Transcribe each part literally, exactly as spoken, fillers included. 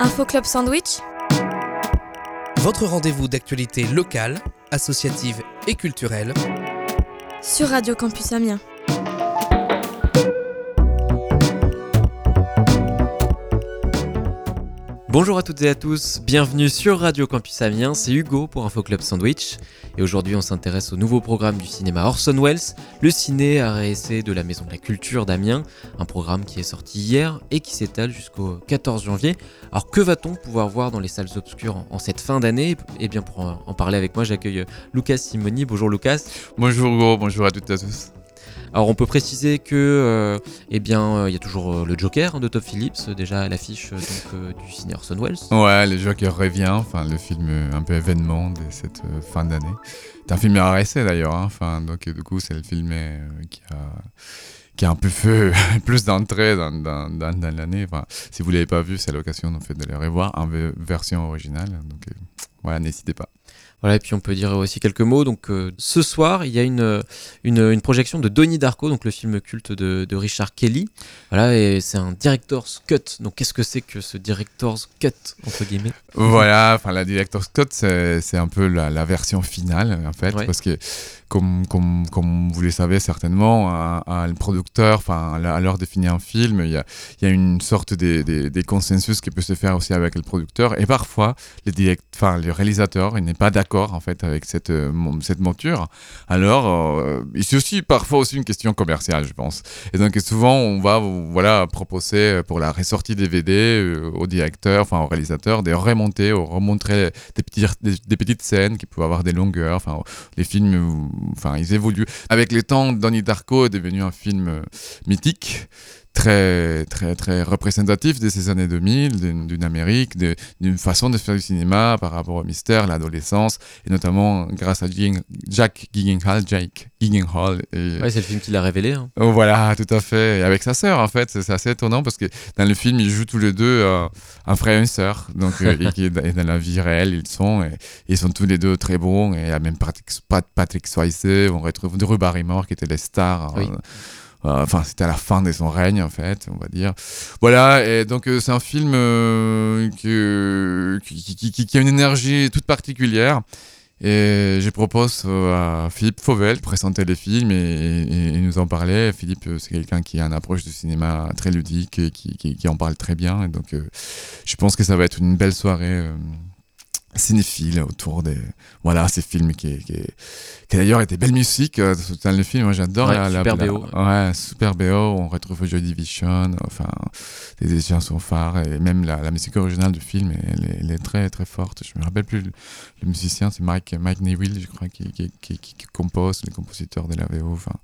Info Club Sandwich, votre rendez-vous d'actualité locale, associative et culturelle sur Radio Campus Amiens. Bonjour à toutes et à tous, bienvenue sur Radio Campus Amiens, c'est Hugo pour Info Club Sandwich. Et aujourd'hui on s'intéresse au nouveau programme du cinéma Orson Welles, le ciné art et essai de la Maison de la Culture d'Amiens, un programme qui est sorti hier et qui s'étale jusqu'au quatorze janvier. Alors que va-t-on pouvoir voir dans les salles obscures en, en cette fin d'année ? Et bien pour en, en parler avec moi, j'accueille Lucas Simoni. Bonjour Lucas. Bonjour Hugo, bonjour à toutes et à tous. Alors on peut préciser que euh, eh bien il y a toujours euh, le Joker hein, de Todd Phillips déjà à l'affiche euh, donc euh, du ciné Orson Welles. Ouais, le Joker revient, enfin le film euh, un peu événement de cette euh, fin d'année. C'est un film à essai d'ailleurs, hein, enfin donc du coup c'est le film euh, qui a qui a un peu fait plus d'entrée dans, dans, dans, dans l'année. Enfin, si vous l'avez pas vu, c'est l'occasion en fait de le revoir en v- version originale. Donc euh, voilà, n'hésitez pas. Voilà, et puis on peut dire aussi quelques mots. Donc, euh, ce soir, il y a une, une, une projection de Donnie Darko, donc le film culte de, de Richard Kelly. Voilà, et c'est un director's cut. Donc, qu'est-ce que c'est que ce director's cut, entre guillemets ? Voilà, enfin la director's cut, c'est, c'est un peu la, la version finale, en fait, ouais. Parce que comme, comme, comme vous le savez certainement, un, un producteur, enfin, à l'heure de finir un film, il y a, il y a une sorte de, de, de consensus qui peut se faire aussi avec le producteur. Et parfois, le, direct, enfin, le réalisateur, il n'est pas d'accord en fait avec cette, euh, cette monture. Alors, euh, c'est aussi parfois aussi une question commerciale, je pense. Et donc souvent, on va voilà proposer pour la ressortie D V D euh, au directeur, enfin au réalisateur, de remonter ou remontrer des, petits, des, des petites scènes qui peuvent avoir des longueurs. Enfin, les films, enfin, ils évoluent. Avec le temps, Donnie Darko est devenu un film euh, mythique. Très, très, très représentatif de ces années deux mille, d'une, d'une Amérique, de, d'une façon de faire du cinéma par rapport au mystère, l'adolescence, et notamment grâce à Jing, Jack Gyllenhaal, Jake Gyllenhaal. Et, ouais, c'est le film qui l'a révélé. Hein. Oh, voilà, tout à fait. Et avec sa sœur, en fait, c'est, c'est assez étonnant parce que dans le film, ils jouent tous les deux euh, un frère et une sœur. Donc, euh, et, et dans la vie réelle, ils sont, et, et ils sont tous les deux très bons. Et il y a même Patrick, Patrick Swayze, on retrouve Drew Barrymore qui étaient les stars. Oui. Euh, Enfin, c'était à la fin de son règne, en fait, on va dire. Voilà, et donc euh, c'est un film euh, qui, qui, qui, qui, qui a une énergie toute particulière. Et je propose euh, à Philippe Fauvel de présenter les films et, et, et nous en parler. Philippe, c'est quelqu'un qui a une approche du cinéma très ludique et qui, qui, qui en parle très bien. Et donc, euh, je pense que ça va être une belle soirée euh, cinéphile autour des voilà ces films qui qui, qui d'ailleurs étaient belle musique euh, dans le film. Moi j'adore ouais, la, super la, B O la, ouais super B O. On retrouve Joy Division, enfin des chansons phares et même la, la musique originale du film elle est, elle est très très forte. Je me rappelle plus le, le musicien, c'est Mike Mike Newell je crois qui qui, qui, qui, qui compose, le compositeur de la V O. Enfin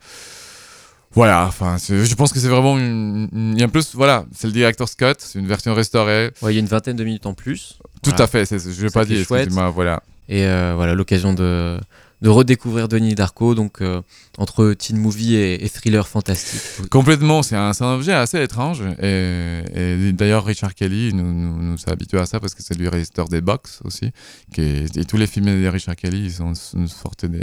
voilà, enfin, je pense que c'est vraiment une, une, et en plus, voilà, c'est le director's cut, c'est une version restaurée. Ouais, il y a une vingtaine de minutes en plus. Tout voilà. à fait, c'est, je vais pas dire, excusez-moi, voilà. Et euh, voilà, l'occasion de, de redécouvrir Donnie Darko, donc euh, entre teen movie et, et thriller fantastique. Complètement, c'est un, c'est un objet assez étrange. Et, et d'ailleurs, Richard Kelly nous, nous, nous a habitués à ça parce que c'est lui le réalisateur des Box aussi. Qui est, et tous les films de Richard Kelly, ils sont une sorte des.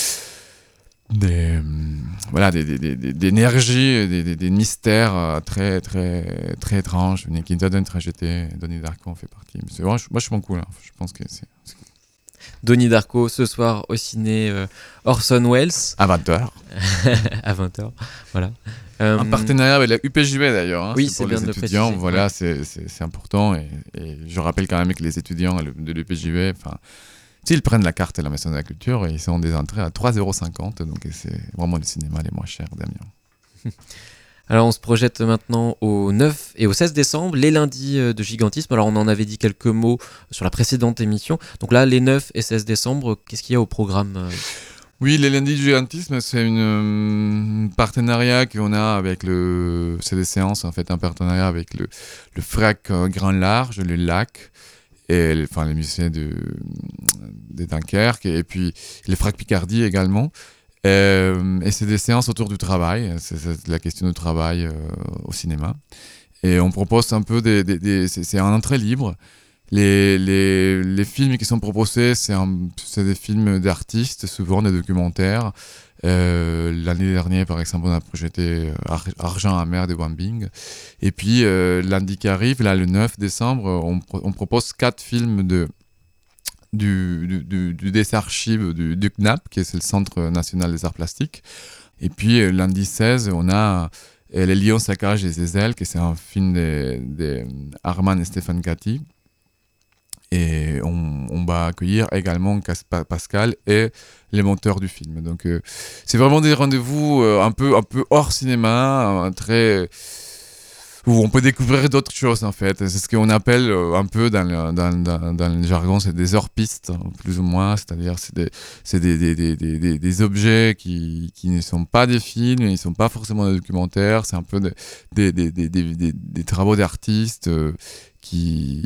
des voilà des, des, des, des d'énergie des, des, des mystères très très très étranges qui nous donnent une tragédie. Donnie Darko en fait partie. Mais c'est vraiment vachement cool, hein. Je pense que c'est, c'est cool. Donnie Darko ce soir au ciné euh, Orson Welles à vingt heures à vingt heures voilà euh, un partenariat avec la U P J B d'ailleurs, hein. Oui, c'est, c'est pour bien les de étudiants, préciser. voilà, ouais. c'est, c'est, c'est important et, et je rappelle quand même que les étudiants de l'U P J B, enfin s'ils prennent la carte de la Maison de la Culture, ils ont des entrées à trois euros cinquante, donc c'est vraiment le cinéma les moins chers d'Amiens. Alors on se projette maintenant au neuf et au seize décembre, les lundis de Gigantisme. Alors on en avait dit quelques mots sur la précédente émission. Donc là, les neuf et seize décembre, qu'est-ce qu'il y a au programme ? Oui, les lundis du Gigantisme, c'est un euh, partenariat qu'on a avec le... C'est des séances, en fait, un partenariat avec le, le FRAC euh, Grand Large, le Lac, et le, enfin, les musiciens de, de Dunkerque, et puis les FRAC Picardie également. Euh, et c'est des séances autour du travail, c'est, c'est la question du travail euh, au cinéma. Et on propose un peu des... des, des c'est, c'est un entrée libre. Les, les, les films qui sont proposés, c'est, un, c'est des films d'artistes, souvent des documentaires. Euh, l'année dernière, par exemple, on a projeté Ar- Argent amer de Wang Bing. Et puis, euh, lundi qui arrive, là, le neuf décembre, on, pro- on propose quatre films de, du, du, du, du des archives du, du C N A P, qui est le Centre national des arts plastiques. Et puis, euh, lundi seize, on a euh, Les lions saccages et ses ailes, qui c'est un film de, de Arman et Stéphane Gatti. Et on, on va accueillir également Caspa- Pascal et les monteurs du film. Donc euh, c'est vraiment des rendez-vous euh, un peu un peu hors cinéma, un très où on peut découvrir d'autres choses en fait. C'est ce qu'on appelle euh, un peu dans le, dans, dans, dans le jargon, c'est des hors-pistes plus ou moins, c'est-à-dire c'est des c'est des des, des, des, des objets qui qui ne sont pas des films, ils ne sont pas forcément des documentaires, c'est un peu des des des des, des, des, des travaux d'artistes euh, qui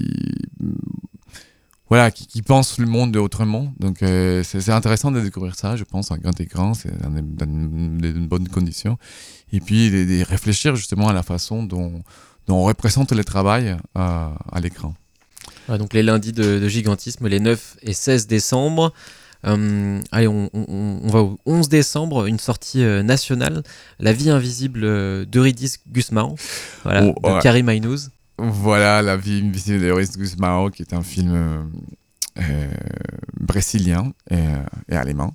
voilà, qui, qui pensent le monde autrement. Donc euh, c'est, c'est intéressant de découvrir ça, je pense, en grand écran, c'est dans, des, dans une, une bonne condition. Et puis de, de réfléchir justement à la façon dont, dont on représente le travail à, à l'écran. Ouais, donc les lundis de, de gigantisme, les neuf et seize décembre. Euh, allez, on, on, on va au onze décembre, une sortie euh, nationale, La vie invisible euh, d'Eurydice Gusmão, voilà, Oh, de ouais. Karim Aynouz. Voilà, La vie invisible d'Eurydice Gusmão, qui est un film euh, euh, brésilien et, et allemand,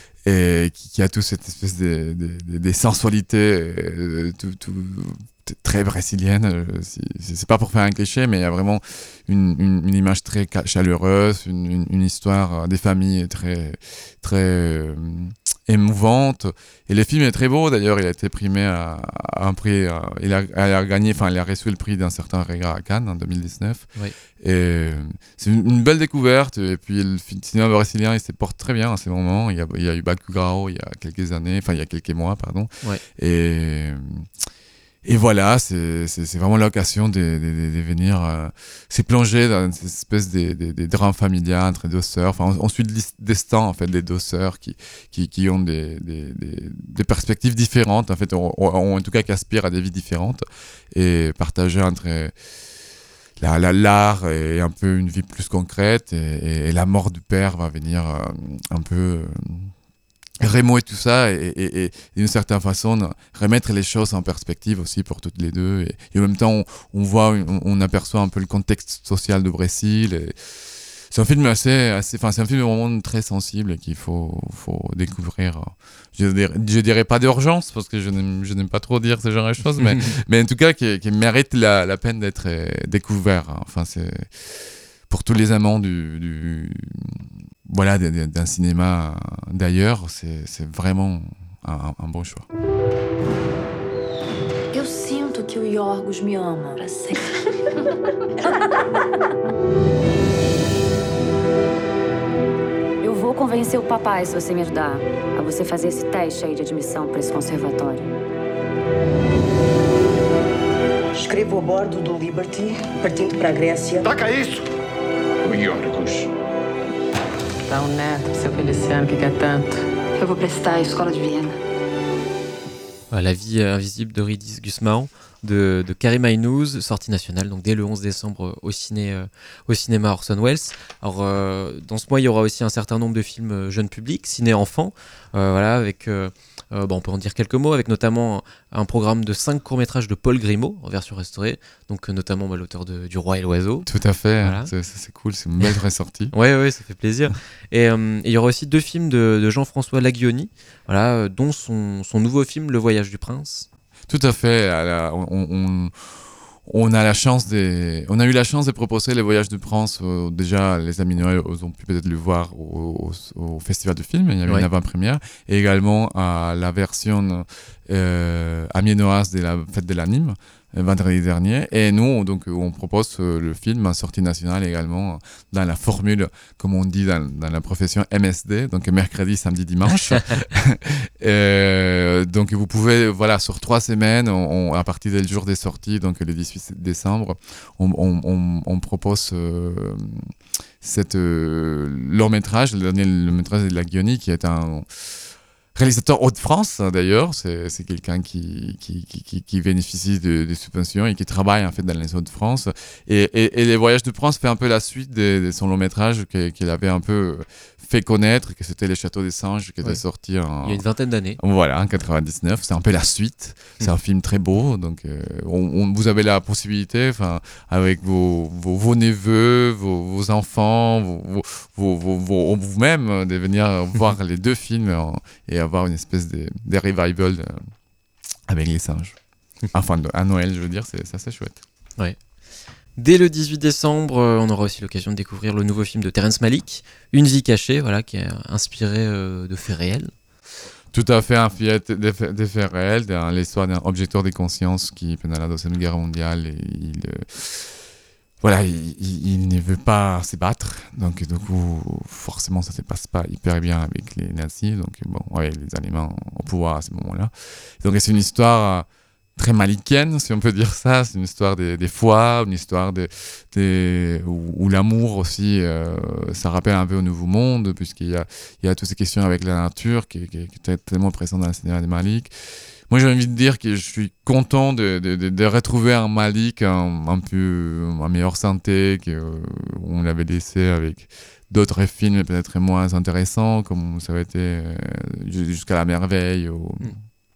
et qui, qui a toute cette espèce de, de, de, de sensualité euh, tout, tout, très brésilienne. Euh, c'est, c'est pas pour faire un cliché, mais il y a vraiment une, une, une image très chaleureuse, une, une, une histoire des familles très, très euh, émouvante. Et le film est très beau, d'ailleurs, il a été primé à, à un prix, à, il, a, il a gagné, enfin, il a reçu le prix d'un certain regard à Cannes en deux mille dix-neuf. Oui. Et c'est une, une belle découverte. Et puis le cinéma brésilien, il se porte très bien en ce moment. Il y a, il y a eu Bacurau il y a quelques années, enfin il y a quelques mois, pardon. Ouais. Et Et voilà, c'est, c'est, c'est vraiment l'occasion de, de, de, de venir euh, se plonger dans cette espèce de, de, de drame familial entre deux sœurs. Enfin, on, on suit le destin en fait des deux sœurs qui, qui, qui ont des, des, des, des perspectives différentes, en fait, ou, ou en tout cas qui aspirent à des vies différentes et partager entre la, la, l'art et un peu une vie plus concrète. Et, et, et la mort du père va venir euh, un peu Euh, remuer tout ça et, et, et d'une certaine façon remettre les choses en perspective aussi pour toutes les deux et, et en même temps on, on voit on, on aperçoit un peu le contexte social du Brésil et c'est un film assez assez enfin c'est un film vraiment très sensible et qu'il faut faut découvrir. Je dirais, je dirais pas d'urgence parce que je n'aime je n'aime pas trop dire ce genre de choses mais mais en tout cas qui, qui mérite la, la peine d'être découvert. Enfin c'est pour tous les amants du, du voilà, d'un cinéma d'ailleurs, c'est, c'est vraiment un, un bon choix. Eu sinto que o Yorgos me ama pra sempre. Eu vou convencer o papai se você me ajudar a você fazer esse teste aí de admissão pra esse conservatório. Escrevo a bordo do Liberty, partindo para a Grécia. Taca isso! O Yorgos. Dá um neto, seu Feliciano, que quer tanto. Eu vou prestar a escola de Viena. La vie invisible d'Eurydice Gusmão de, de Karim Aynouz, sortie nationale donc dès le onze décembre au, ciné, euh, au cinéma Orson Welles. Alors euh, dans ce mois il y aura aussi un certain nombre de films euh, jeunes publics, ciné-enfants, euh, voilà, avec, euh, euh, bon, on peut en dire quelques mots, avec notamment un, un programme de cinq courts-métrages de Paul Grimaud en version restaurée, donc euh, notamment bah, l'auteur de, du Roi et l'Oiseau. Tout à fait, voilà. c'est, c'est, c'est cool, c'est une belle ressortie. Ouais, ouais, ça fait plaisir. Et euh, il y aura aussi deux films de, de Jean-François Laguioni, voilà, euh, dont son, son nouveau film Le Voyage du Prince. Tout à fait. La, on, on, on a la chance de, on a eu la chance de proposer Le Voyage du Prince. Euh, déjà, les amis Noël ont pu peut-être le voir au, au, au festival de film. Il y avait ouais. une avant-première et également à la version euh, amiénoise de la fête de l'anime vendredi dernier. Et nous, donc, on propose euh, le film en sortie nationale également dans la formule, comme on dit dans, dans la profession M S D, donc mercredi, samedi, dimanche. euh, donc, vous pouvez, voilà, sur trois semaines, on, on, à partir du jour des sorties, donc le dix-huit décembre, on, on, on, on propose euh, cet euh, long métrage, le dernier long métrage de Laguioni, qui est un réalisateur Hauts-de-France, d'ailleurs. C'est, c'est quelqu'un qui, qui, qui, qui bénéficie de, de subventions et qui travaille en fait dans les Hauts-de-France. Et, et, et Les Voyages de France fait un peu la suite de, de son long métrage qu'il, qu'il avait un peu fait connaître, que c'était Les Châteaux des Singes, qui était ouais. sorti en... il y a une vingtaine d'années. Voilà, en quatre-vingt-dix-neuf. C'est un peu la suite. C'est mmh. un film très beau. Donc, euh, on, on, vous avez la possibilité, avec vos, vos, vos neveux, vos, vos enfants, vos, vos, vos, vos, vous-même, de venir voir les deux films et avoir une espèce de, de revival de, avec les singes. Enfin, de, à Noël, je veux dire, c'est, c'est assez chouette. Ouais. Dès le dix-huit décembre, on aura aussi l'occasion de découvrir le nouveau film de Terrence Malick, Une vie cachée, voilà, qui est inspiré euh, de faits réels. Tout à fait inspiré des faits, des faits réels, de l'histoire d'un objecteur de conscience qui, pendant la Deuxième Guerre mondiale, il, euh, voilà, il, il, il ne veut pas se battre. Donc, du coup, forcément, ça ne se passe pas hyper bien avec les nazis. Donc, bon, ouais, les Allemands au pouvoir à ce moment-là. Donc, c'est une histoire très malichéenne, si on peut dire ça. C'est une histoire des, des foi, une histoire de, de, où, où l'amour aussi, euh, ça rappelle un peu au Nouveau Monde, puisqu'il y a, il y a toutes ces questions avec la nature qui, qui, qui est tellement présente dans le cinéma de Malick. Moi, j'ai envie de dire que je suis content de, de, de, de retrouver un Malick un, un peu en meilleure santé, qu'on l'avait laissé avec d'autres films peut-être moins intéressants, comme ça avait été euh, Jusqu'à la merveille, ou... Mm.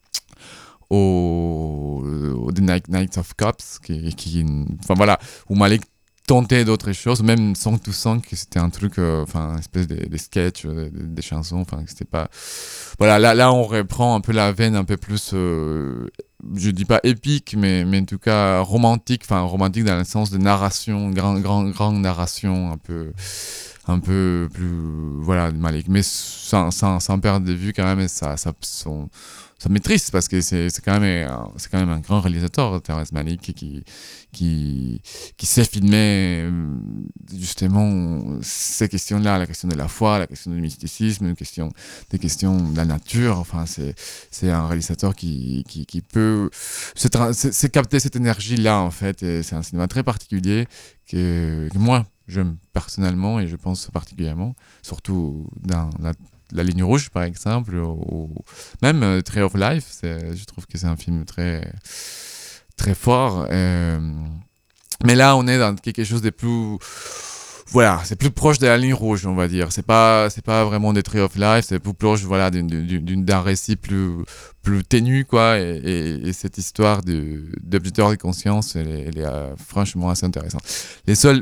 Au, au The Night, Night of Cops, qui, qui, enfin voilà, où Malick tentait d'autres choses, même Song to Song, que c'était un truc, enfin, euh, une espèce de, de sketch, de, de, des chansons, enfin, c'était pas, voilà, là, là, on reprend un peu la veine un peu plus, euh, je dis pas épique, mais, mais en tout cas romantique, enfin, romantique dans le sens de narration, grand, grand, grande narration, un peu, un peu plus, voilà, Malick, mais sans, sans, sans perdre de vue quand même, ça, ça, son, ça maîtrise, parce que c'est, c'est, quand même, c'est quand même un grand réalisateur, Terrence Malick, qui, qui, qui sait filmer justement ces questions-là, la question de la foi, la question du mysticisme, la question, des questions de la nature. Enfin, c'est, c'est un réalisateur qui, qui, qui peut se, tra- se, se capter cette énergie-là, en fait. Et c'est un cinéma très particulier que, que moi, j'aime personnellement, et je pense particulièrement, surtout dans la La ligne rouge, par exemple, ou même euh, Tree of Life, c'est, je trouve que c'est un film très, très fort. Euh, mais là, on est dans quelque chose de plus, voilà, c'est plus proche de la ligne rouge, on va dire. C'est pas, c'est pas vraiment des Tree of Life, c'est plus proche, voilà, d'une, d'une, d'un récit plus, plus ténu, quoi. Et, et, et cette histoire de, d'objecteur de conscience, elle est, elle est euh, franchement assez intéressante. Les seuls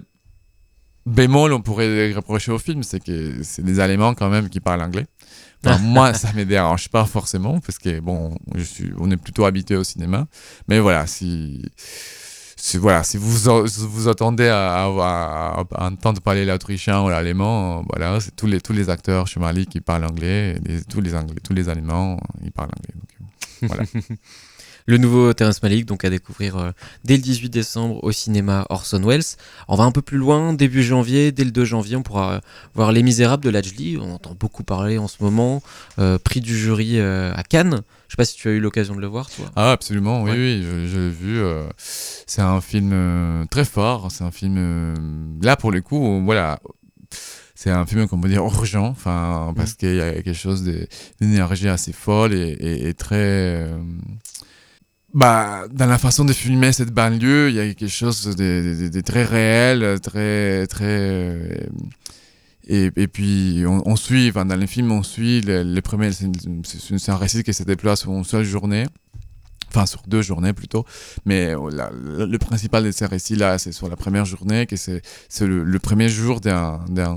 bémol, on pourrait reprocher au film, c'est que c'est des Allemands quand même qui parlent anglais. Enfin, moi, ça me dérange pas forcément, parce que bon, je suis, on est plutôt habitué au cinéma. Mais voilà, si, si voilà, si vous vous attendez à, à, à entendre parler l'autrichien ou l'allemand, voilà, c'est tous les tous les acteurs chez Malick qui parlent anglais, et les, tous les anglais, tous les Allemands, ils parlent anglais. Donc, voilà. Le nouveau Terrence Malick, donc à découvrir euh, dès le dix-huit décembre au cinéma Orson Welles. On va un peu plus loin, début janvier, dès le deux janvier, on pourra euh, voir Les Misérables de Lajli. On entend beaucoup parler en ce moment. Euh, prix du jury euh, à Cannes. Je sais pas si tu as eu l'occasion de le voir, toi. Ah, absolument, oui, ouais. oui, je, je l'ai vu. Euh, c'est un film euh, très fort. C'est un film, euh, là pour le coup, euh, voilà. C'est un film qu'on peut dire urgent, enfin, parce mmh. qu'il y a quelque chose de, d'énergie assez folle et, et, et très... Euh, bah, dans la façon de filmer cette banlieue, il y a quelque chose de, de, de très réel, très... très et, et puis, on, on suit, enfin, dans le film, on suit les, les premiers... C'est, c'est, c'est un récit qui se déploie sur une seule journée. Enfin, sur deux journées plutôt, mais la, le, le principal de ces récits-là, c'est sur la première journée, que c'est, c'est le, le premier jour d'un, d'un,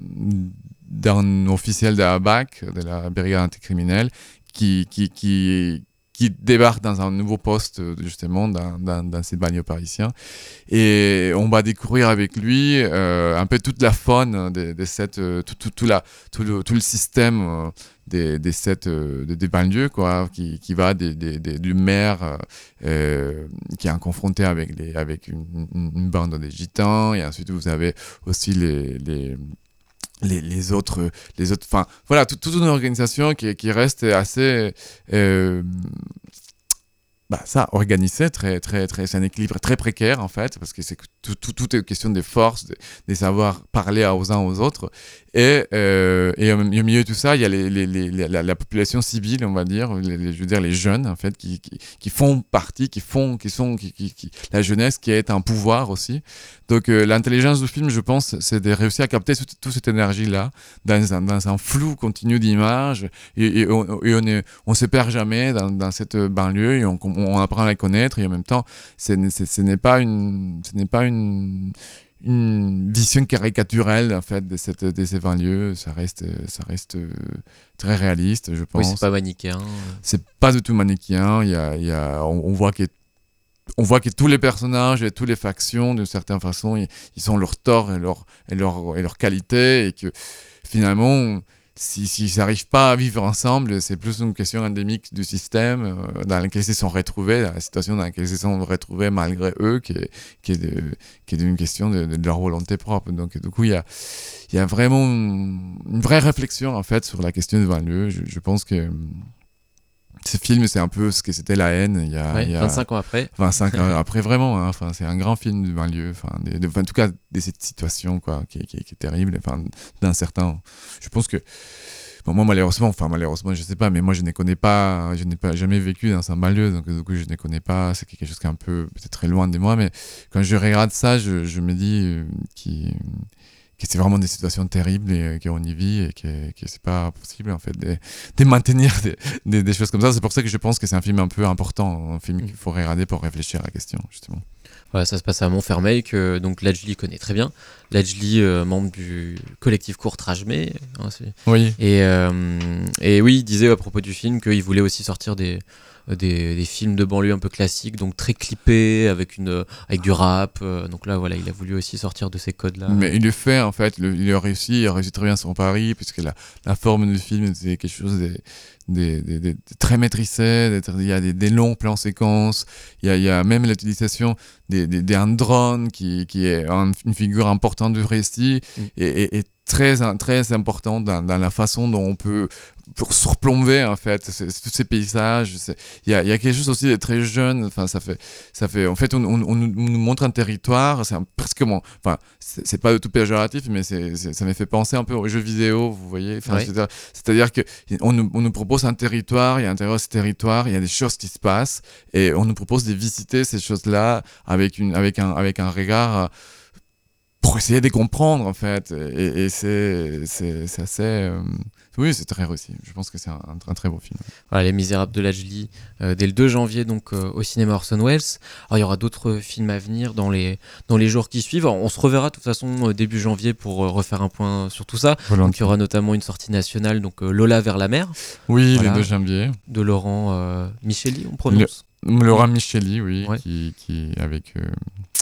d'un officiel de la B A C, de la brigade anticriminelle, qui, qui, qui, qui débarque dans un nouveau poste, justement, dans, dans, dans ces banlieues parisiens. Et on va découvrir avec lui euh, un peu toute la faune de, de cette, tout, tout, tout, la, tout, le, tout le système euh, des, des, sept, euh, des banlieues, quoi, qui, qui va des, des, des, du maire euh, qui est confronté avec, les, avec une, une, une bande de gitans, et ensuite vous avez aussi les... les Les, les autres, les autres, enfin, voilà, toute, toute une organisation qui, qui reste assez, euh, bah, ça, organisé, très, très, très, c'est un équilibre très précaire en fait, parce que c'est que tout, tout, tout est question des forces, de, de savoir parler aux uns aux autres. Et, euh, et au milieu de tout ça, il y a les, les, les, la, la population civile, on va dire, les, les, je veux dire les jeunes en fait, qui, qui, qui font partie, qui font, qui sont, qui, qui, qui, la jeunesse qui est un pouvoir aussi. Donc euh, l'intelligence du film, je pense, c'est de réussir à capter toute, toute cette énergie-là dans un, dans un flou continu d'images, et, et, on, et on, est, on se perd jamais dans, dans cette banlieue, et on, on apprend à la connaître, et en même temps, c'est, c'est, ce n'est pas une, ce n'est pas une une vision caricaturelle en fait de cette de ces banlieues. Ça reste ça reste très réaliste, je pense. Oui, c'est pas manichéen. C'est pas du tout manichéen. Il y a il y a on, on voit que on voit que tous les personnages et toutes les factions d'une certaine façon ils, ils ont leur tort et leur et leur et leur qualité, et que finalement si s'ils n'arrivent pas à vivre ensemble, c'est plus une question endémique du système euh, dans lequel ils se sont retrouvés, dans la situation dans laquelle ils se sont retrouvés malgré eux, qui est, qui est, de, qui est une question de, de leur volonté propre. Donc du coup, il y a, il y a vraiment une vraie réflexion en fait sur la question du banlieue. Je, je pense que ce film, c'est un peu ce que c'était La Haine il y a, ouais, il y a vingt-cinq ans après. vingt-cinq ans après, vraiment. Hein, enfin, c'est un grand film du banlieue. Enfin, de, de, en tout cas, de cette situation quoi, qui, qui, qui est terrible. Enfin, d'un certain. Je pense que. Bon, moi, malheureusement, enfin, malheureusement, je sais pas, mais moi, je ne connais pas. Je n'ai pas jamais vécu dans un banlieue, donc du coup, je ne connais pas. C'est quelque chose qui est un peu peut-être très loin de moi, mais quand je regarde ça, je, je me dis euh, qu'il. que c'est vraiment des situations terribles et euh, qu'on y vit, et que, que c'est pas possible en fait de, de maintenir des, des, des choses comme ça. C'est pour ça que je pense que c'est un film un peu important, un film qu'il faut regarder pour réfléchir à la question justement. Voilà, ça se passe à Montfermeil, que donc Ladjli connaît très bien. Ladjli, euh, membre du collectif Courtrajmé. Hein, oui. Et, euh, et oui, il disait à propos du film qu'il voulait aussi sortir des, des, des films de banlieue un peu classiques, donc très clippés, avec, une, avec du rap. Euh, donc là, voilà, il a voulu aussi sortir de ces codes-là. Mais il le fait, en fait. Le, il a réussi, il a réussi très bien son pari, puisque la, la forme du film, c'est quelque chose de, de, de, de, de très maîtrisé. Il y a des, des longs plans séquences. Il y a, il y a même l'utilisation d'un drone qui, qui est un, une figure importante du récit, mm. et, et, et très, très important dans, dans la façon dont on peut pour surplomber en fait c'est, c'est, tous ces paysages. Il y a, y a quelque chose aussi de très jeune. Enfin, ça fait, ça fait. En fait, on, on, on nous montre un territoire. C'est un, presque mon. Enfin, c'est, c'est pas du tout péjoratif, mais c'est, c'est, ça m'a fait penser un peu aux jeux vidéo. Vous voyez. Enfin, oui. c'est-à-dire, c'est-à-dire que on nous, on nous propose un territoire. Et à l'intérieur de ce territoire, il y a des choses qui se passent, et on nous propose de visiter ces choses-là avec une, avec un, avec un regard. Pour essayer de comprendre en fait, et, et c'est, c'est, c'est assez, euh... oui, c'est très réussi. Je pense que c'est un, un très beau film. Voilà, Les Misérables de Ladjli, euh, dès le deux janvier donc euh, au cinéma Orson Welles. Alors il y aura d'autres films à venir dans les dans les jours qui suivent. Alors, on se reverra de toute façon euh, début janvier pour euh, refaire un point sur tout ça. Donc il y aura notamment une sortie nationale, donc euh, Lola vers la mer. Oui, voilà, le deux janvier. De Laurent euh, Micheli, on prononce. Le, Laurent Micheli, oui, ouais. qui qui avec. Euh...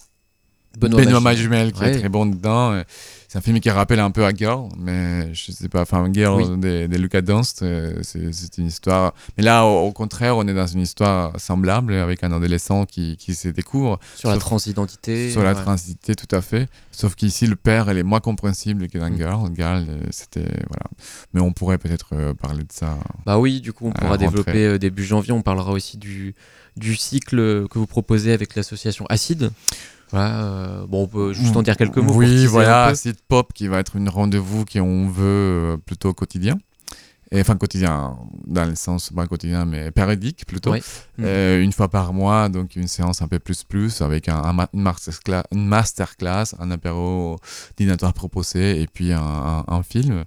Benoît, Benoît Magimel qui ouais. est très bon dedans. C'est un film qui rappelle un peu à Girl, mais je sais pas, enfin Girl oui. de, de Luca Dunst, c'est, c'est une histoire. Mais là, au, au contraire, on est dans une histoire semblable avec un adolescent qui, qui se découvre. Sur sauf, la transidentité. Sur la ouais. transidentité, tout à fait. Sauf qu'ici, le père, elle est moins compréhensible que dans mm. Girl. Girl, c'était. Voilà. Mais on pourrait peut-être euh, parler de ça. Bah oui, du coup, on pourra développer euh, début janvier. On parlera aussi du, du cycle que vous proposez avec l'association Acide. Voilà, euh, bon, on peut juste en dire quelques mots. Oui, voilà, Acid Pop qui va être une rendez-vous qu'on veut euh, plutôt quotidien. Et, enfin, quotidien, dans le sens, pas quotidien, mais périodique plutôt. Oui. Euh, mmh. Une fois par mois, donc une séance un peu plus plus, avec un, un, une, masterclass, une masterclass, un apéro dînatoire proposé, et puis un, un, un film.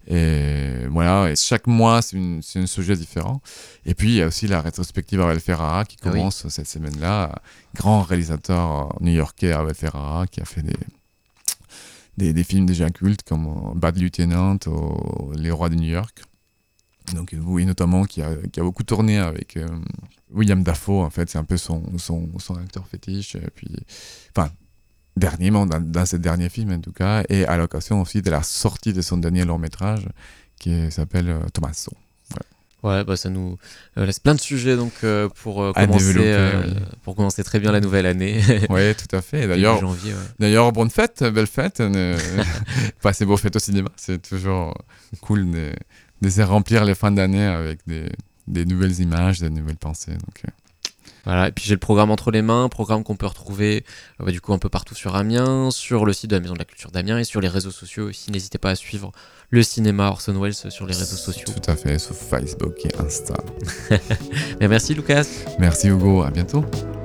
Et voilà, et chaque mois, c'est, une, c'est un sujet différent. Et puis, il y a aussi la rétrospective Abel Ferrara qui commence ah oui. cette semaine-là. Grand réalisateur new-yorkais Abel Ferrara qui a fait des, des, des films déjà cultes comme Bad Lieutenant ou Les Rois de New York. Donc, oui, notamment, qui a, qui a beaucoup tourné avec euh, William Dafoe, en fait. C'est un peu son, son, son acteur fétiche. Et puis, enfin, dernièrement, dans, dans ce dernier film en tout cas, et à l'occasion aussi de la sortie de son dernier long-métrage qui s'appelle euh, Tommaso. Ouais, bah ça nous euh, laisse plein de sujets donc euh, pour euh, commencer euh, oui. pour commencer très bien la nouvelle année. Oui, tout à fait. D'ailleurs, janvier, ouais. d'ailleurs, bonne fête, belle fête. Ne... Passez vos fêtes au cinéma. C'est toujours cool de, de se remplir les fins d'année avec des, des nouvelles images, des nouvelles pensées. Donc, euh... Voilà, et puis j'ai le programme entre les mains, programme qu'on peut retrouver euh, bah, du coup un peu partout sur Amiens, sur le site de la Maison de la Culture d'Amiens et sur les réseaux sociaux aussi. N'hésitez pas à suivre le cinéma Orson Welles sur les réseaux sociaux. Tout à fait, sur Facebook et Insta. Mais merci Lucas. Merci Hugo, à bientôt.